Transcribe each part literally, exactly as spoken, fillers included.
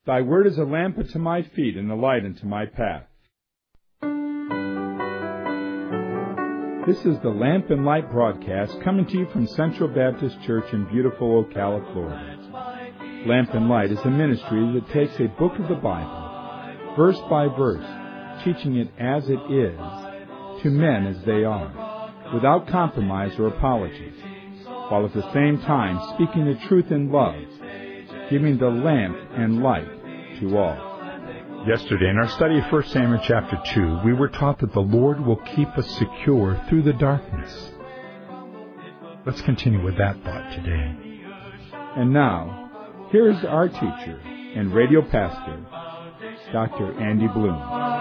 Thy word is a lamp unto my feet and a light unto my path. This is the Lamp and Light broadcast coming to you from Central Baptist Church in beautiful Ocala, Florida. Lamp and Light is a ministry that takes a book of the Bible, verse by verse, teaching it as it is, to men as they are, without compromise or apology, while at the same time speaking the truth in love, giving the lamp and light to all. Yesterday, in our study of First Samuel chapter two, we were taught that the Lord will keep us secure through the darkness. Let's continue with that thought today. And now, here is our teacher and radio pastor, Doctor Andy Bloom.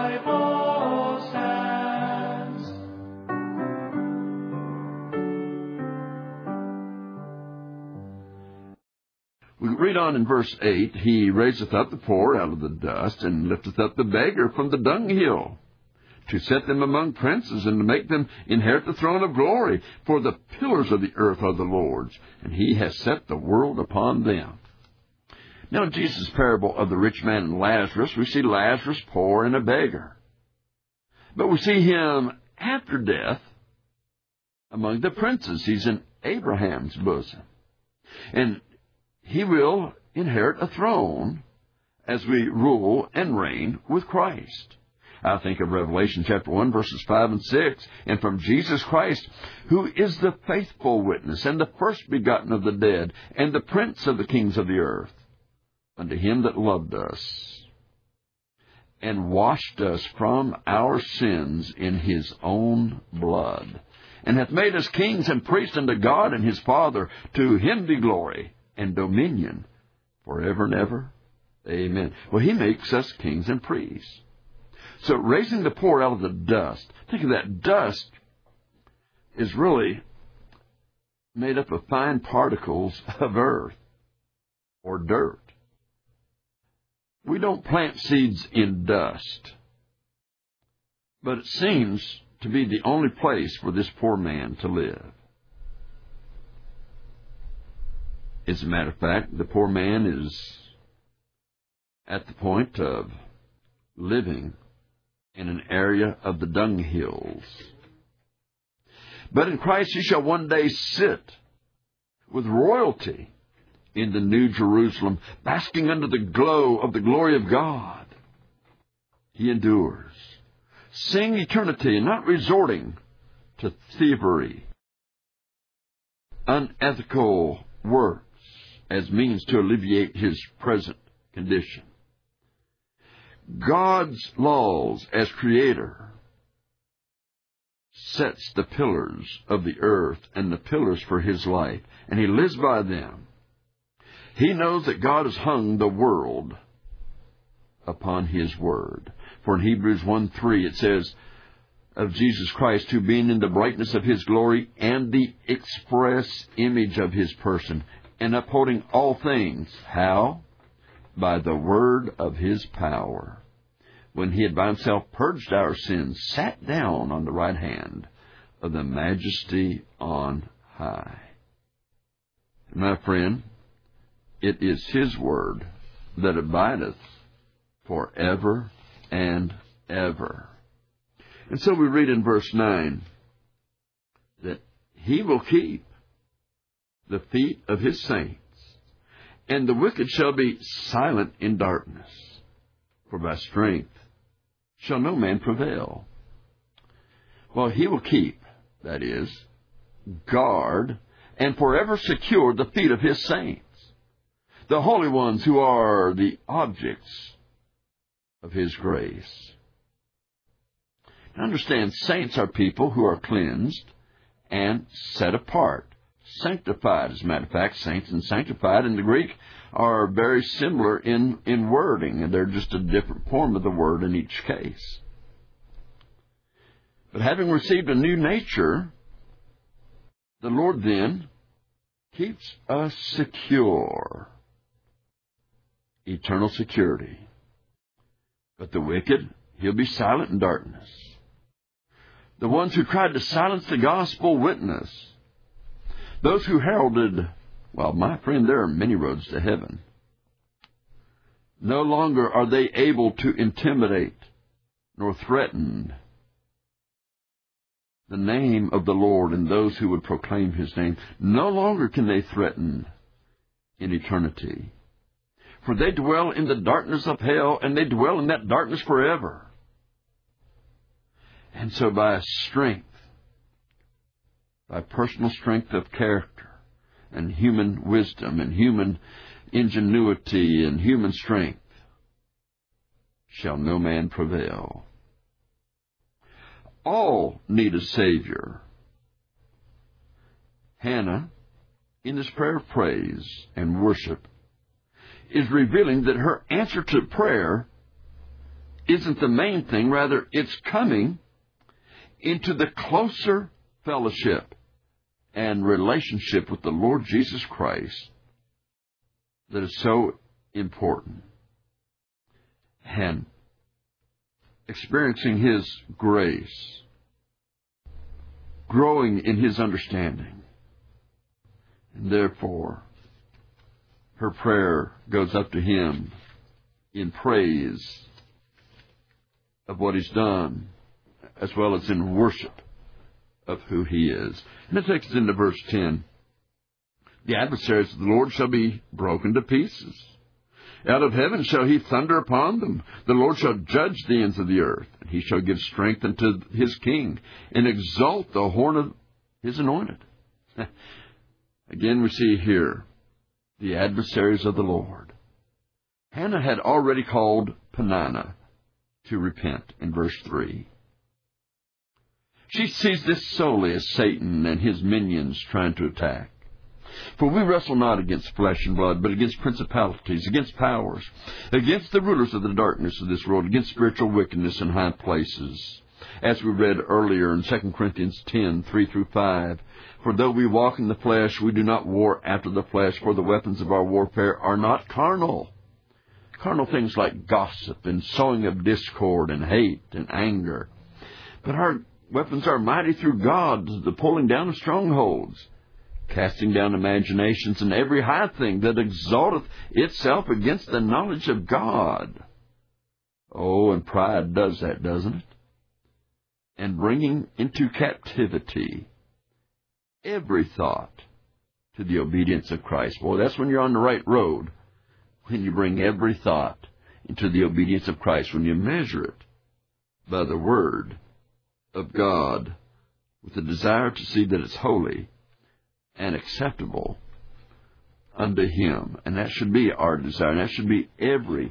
We read on in verse eight, He raiseth up the poor out of the dust, and lifteth up the beggar from the dunghill, to set them among princes, and to make them inherit the throne of glory. For the pillars of the earth are the Lord's, and He has set the world upon them. Now, in Jesus' parable of the rich man and Lazarus, we see Lazarus poor and a beggar. But we see him after death among the princes. He's in Abraham's bosom. And he will inherit a throne as we rule and reign with Christ. I think of Revelation chapter one, verses five and six, and from Jesus Christ, who is the faithful witness, and the first begotten of the dead, and the prince of the kings of the earth, unto him that loved us, and washed us from our sins in his own blood, and hath made us kings and priests unto God and his Father. To him be glory and dominion forever and ever. Amen. Well, he makes us kings and priests. So raising the poor out of the dust, think of that. Dust is really made up of fine particles of earth or dirt. We don't plant seeds in dust, but it seems to be the only place for this poor man to live. As a matter of fact, the poor man is at the point of living in an area of the dunghills. But in Christ he shall one day sit with royalty in the New Jerusalem, basking under the glow of the glory of God. He endures, seeing eternity and not resorting to thievery, unethical work, as means to alleviate his present condition. God's laws as Creator sets the pillars of the earth and the pillars for his life, and he lives by them. He knows that God has hung the world upon his word. For in Hebrews one three it says of Jesus Christ, who being in the brightness of his glory and the express image of his person, and upholding all things. How? By the word of his power. When he had by himself purged our sins, sat down on the right hand of the majesty on high. My friend, it is his word that abideth forever and ever. And so we read in verse nine that he will keep the feet of his saints, and the wicked shall be silent in darkness, for by strength shall no man prevail. Well, he will keep, that is, guard, and forever secure the feet of his saints, the holy ones who are the objects of his grace. Now understand, saints are people who are cleansed and set apart. Sanctified, as a matter of fact, saints and sanctified in the Greek are very similar in, in wording, and they're just a different form of the word in each case. But having received a new nature, the Lord then keeps us secure, eternal security. But the wicked, he'll be silent in darkness. The ones who tried to silence the gospel witness, those who heralded, well, my friend, there are many roads to heaven. No longer are they able to intimidate nor threaten the name of the Lord and those who would proclaim His name. No longer can they threaten in eternity. For they dwell in the darkness of hell, and they dwell in that darkness forever. And so by strength, by personal strength of character, and human wisdom, and human ingenuity, and human strength, shall no man prevail. All need a Savior. Hannah, in this prayer of praise and worship, is revealing that her answer to prayer isn't the main thing. Rather, it's coming into the closer fellowship and relationship with the Lord Jesus Christ that is so important. And experiencing His grace, growing in His understanding. And therefore, her prayer goes up to Him in praise of what He's done, as well as in worship of who He is. And it takes us into verse ten. The adversaries of the Lord shall be broken to pieces. Out of heaven shall He thunder upon them. The Lord shall judge the ends of the earth, and He shall give strength unto His king, and exalt the horn of His anointed. Again, we see here the adversaries of the Lord. Hannah had already called Peninnah to repent in verse three. She sees this solely as Satan and his minions trying to attack. For we wrestle not against flesh and blood, but against principalities, against powers, against the rulers of the darkness of this world, against spiritual wickedness in high places. As we read earlier in Second Corinthians ten, three through five, for though we walk in the flesh, we do not war after the flesh, for the weapons of our warfare are not carnal. Carnal things like gossip and sowing of discord and hate and anger. But our weapons are mighty through God, the pulling down of strongholds, casting down imaginations and every high thing that exalteth itself against the knowledge of God. Oh, and pride does that, doesn't it? And bringing into captivity every thought to the obedience of Christ. Boy, that's when you're on the right road, when you bring every thought into the obedience of Christ, when you measure it by the Word of God with a desire to see that it's holy and acceptable unto Him. And that should be our desire, and that should be every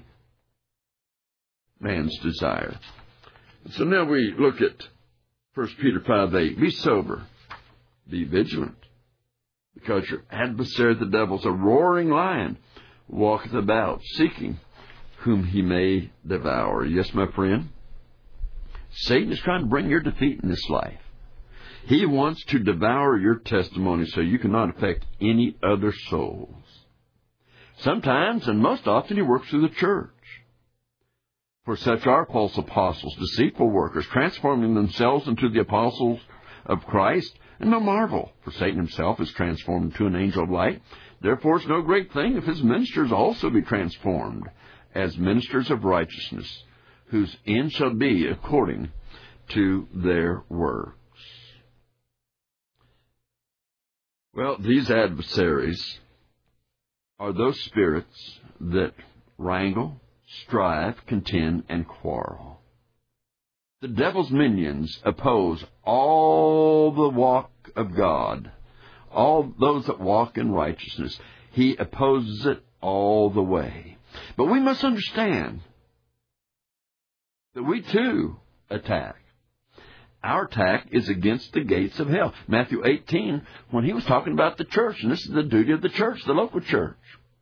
man's desire. So now we look at First Peter five eight. Be sober, be vigilant, because your adversary the devil is a roaring lion, walketh about, seeking whom he may devour. Yes, my friend, Satan is trying to bring your defeat in this life. He wants to devour your testimony so you cannot affect any other souls. Sometimes, and most often, he works through the church. For such are false apostles, deceitful workers, transforming themselves into the apostles of Christ. And no marvel, for Satan himself is transformed into an angel of light. Therefore it's no great thing if his ministers also be transformed as ministers of righteousness, whose end shall be according to their works. Well, these adversaries are those spirits that wrangle, strive, contend, and quarrel. The devil's minions oppose all the walk of God, all those that walk in righteousness. He opposes it all the way. But we must understand that we too attack. Our attack is against the gates of hell. Matthew eighteen, when he was talking about the church, and this is the duty of the church, the local church,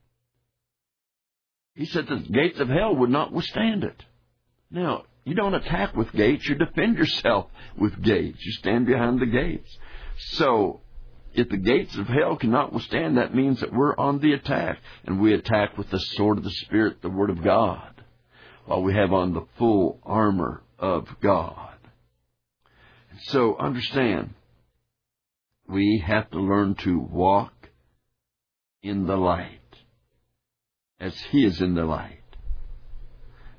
he said the gates of hell would not withstand it. Now, you don't attack with gates, you defend yourself with gates. You stand behind the gates. So, if the gates of hell cannot withstand, that means that we're on the attack. And we attack with the sword of the Spirit, the Word of God, while we have on the full armor of God. So, understand, we have to learn to walk in the light as He is in the light.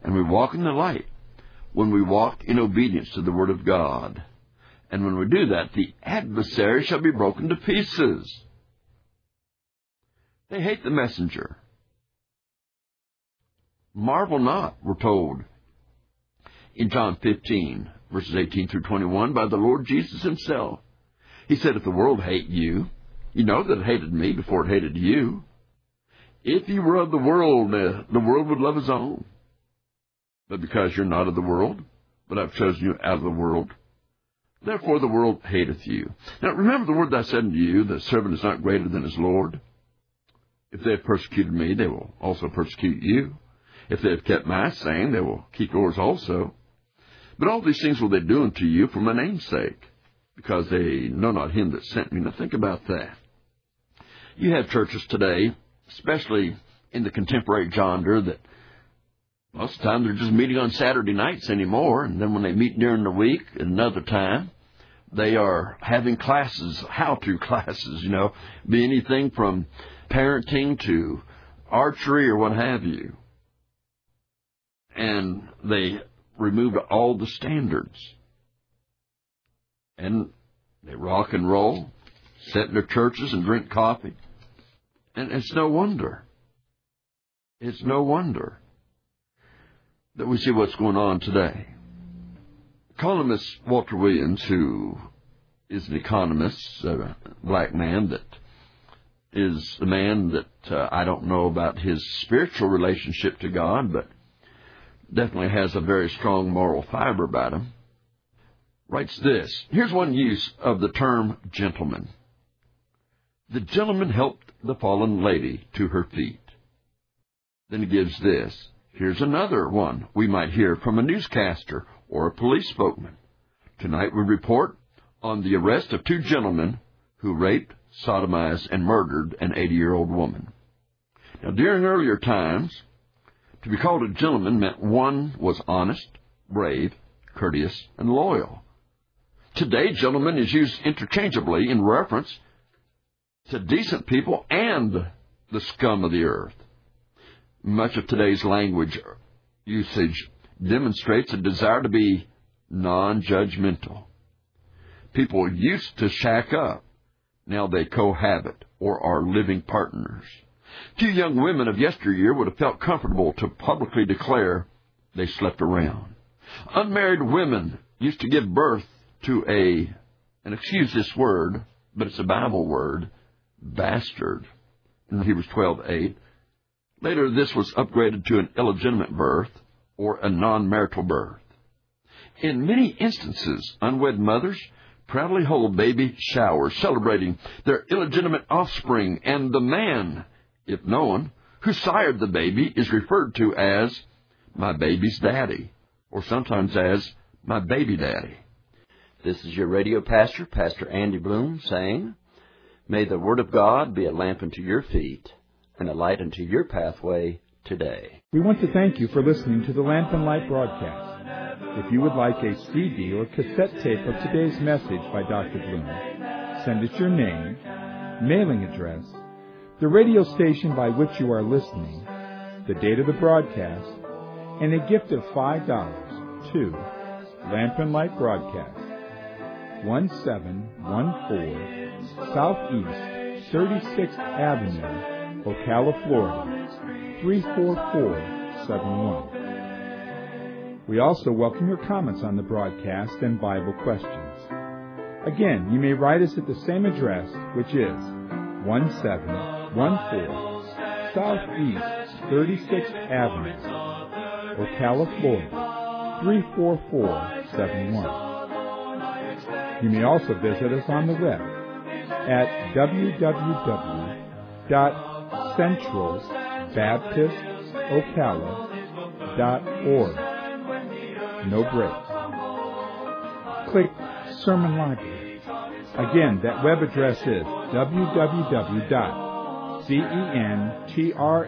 And we walk in the light when we walk in obedience to the Word of God. And when we do that, the adversary shall be broken to pieces. They hate the messenger. Marvel not, we're told in John fifteen, verses eighteen through twenty-one, by the Lord Jesus himself. He said, if the world hate you, you know that it hated me before it hated you. If you were of the world, uh, the world would love his own. But because you're not of the world, but I've chosen you out of the world, therefore the world hateth you. Now remember the word that I said unto you, the servant is not greater than his Lord. If they have persecuted me, they will also persecute you. If they have kept my saying, they will keep yours also. But all these things will they do unto you for my name's sake, because they know not him that sent me. Now think about that. You have churches today, especially in the contemporary genre, that most of the time they're just meeting on Saturday nights anymore, and then when they meet during the week at another time, they are having classes, how-to classes, you know, be anything from parenting to archery or what have you. And they removed all the standards. And they rock and roll, sit in their churches and drink coffee. And it's no wonder. It's no wonder that we see what's going on today. Economist Walter Williams, who is an economist, a black man that is a man that uh, I don't know about his spiritual relationship to God, but definitely has a very strong moral fiber about him, writes this. Here's one use of the term gentleman. The gentleman helped the fallen lady to her feet. Then he gives this. Here's another one we might hear from a newscaster or a police spokesman. Tonight we report on the arrest of two gentlemen who raped, sodomized, and murdered an eighty-year-old woman. Now, during earlier times, to be called a gentleman meant one was honest, brave, courteous, and loyal. Today, gentleman is used interchangeably in reference to decent people and the scum of the earth. Much of today's language usage demonstrates a desire to be non-judgmental. People used to shack up. Now they cohabit or are living partners. Two young women of yesteryear would have felt comfortable to publicly declare they slept around. Unmarried women used to give birth to a, and excuse this word, but it's a Bible word, bastard, in Hebrews twelve eight. Later, this was upgraded to an illegitimate birth or a non-marital birth. In many instances, unwed mothers proudly hold baby showers celebrating their illegitimate offspring, and the man, if known, who sired the baby is referred to as my baby's daddy, or sometimes as my baby daddy. This is your radio pastor, Pastor Andy Bloom, saying, may the Word of God be a lamp unto your feet and a light unto your pathway today. We want to thank you for listening to the Lamp and Light broadcast. If you would like a C D or cassette tape of today's message by Doctor Bloom, send us your name, mailing address, the radio station by which you are listening, the date of the broadcast, and a gift of five dollars to Lamp and Light Broadcast, one seven one four Southeast thirty-sixth Avenue, Ocala, Florida, three four four seven one. We also welcome your comments on the broadcast and Bible questions. Again, you may write us at the same address, which is one seven one four Southeast thirty-sixth Avenue, Ocala, Florida, three four four seven one. You may also visit us on the web at w w w dot central baptist ocala dot org. No breaks. Click Sermon Library. Again, that web address is w w w dot central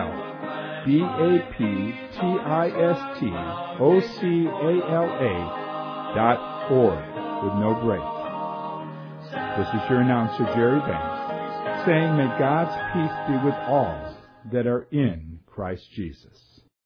baptist ocala dot org with no breaks. This is your announcer, Jerry Banks, saying, may God's peace be with all that are in Christ Jesus.